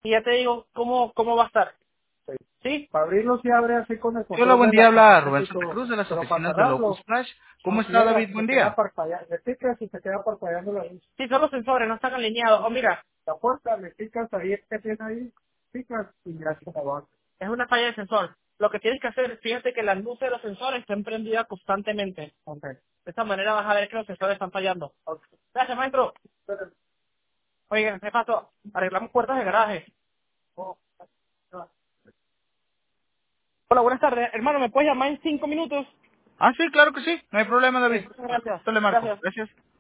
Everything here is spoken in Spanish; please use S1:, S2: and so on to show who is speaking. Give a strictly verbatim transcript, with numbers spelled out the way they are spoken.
S1: y ya te digo cómo, cómo va a estar.
S2: Sí.
S1: ¿Sí?
S2: Para abrirlo sí abre así con el
S1: Sí, hola,
S2: control
S1: buen
S2: de
S1: día.
S2: la
S1: Habla
S2: tarjeta
S1: Rubén
S2: y
S1: Santa
S2: todo.
S1: Cruz de las
S2: Pero para
S1: oficinas de Locus
S2: cerrarlo,
S1: Flash. ¿Cómo
S2: no
S1: está,
S2: cierra,
S1: David?
S2: se
S1: Buen
S2: queda
S1: día.
S2: parpadeando. Le picas y se queda parpadeando la luz. Sí,
S1: Solo sensores, no están alineados. Oh, mira,
S2: la puerta, le picas ahí, que tiene ahí, picas y ya se va.
S1: es una falla de sensor. Lo que tienes que hacer es, fíjate que las luces de los sensores estén prendidas constantemente.
S2: Ok.
S1: De esta manera vas a ver que los sensores están fallando.
S2: Ok.
S1: Gracias, maestro.
S2: Pero,
S1: Oigan, ¿qué pasó? Arreglamos puertas de garaje.
S2: oh, no.
S1: Hola, buenas tardes. Hermano, ¿me puedes llamar en cinco minutos?
S2: Ah, sí, claro que sí. No hay problema,
S1: Sí,
S2: David.
S1: muchas gracias.
S2: Te le marco.
S1: Gracias.
S2: Gracias.